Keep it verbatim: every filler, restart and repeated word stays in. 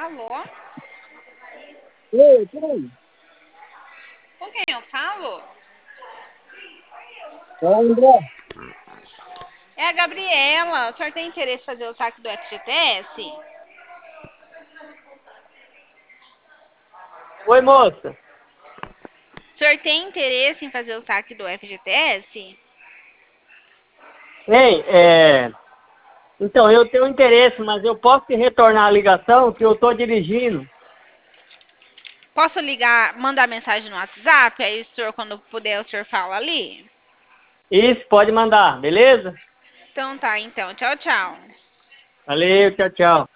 Alô? Oi, quem? Com quem eu falo? É o André. É a Gabriela. O senhor tem interesse em fazer o saque do F G T S? Oi, moça. O senhor tem interesse em fazer o saque do F G T S? Ei, é... Então, eu tenho interesse, mas eu posso te retornar a ligação que eu estou dirigindo. Posso ligar, mandar mensagem no WhatsApp? Aí o senhor, quando puder, o senhor fala ali? Isso, pode mandar, beleza? Então tá, então. Tchau, tchau. Valeu, tchau, tchau.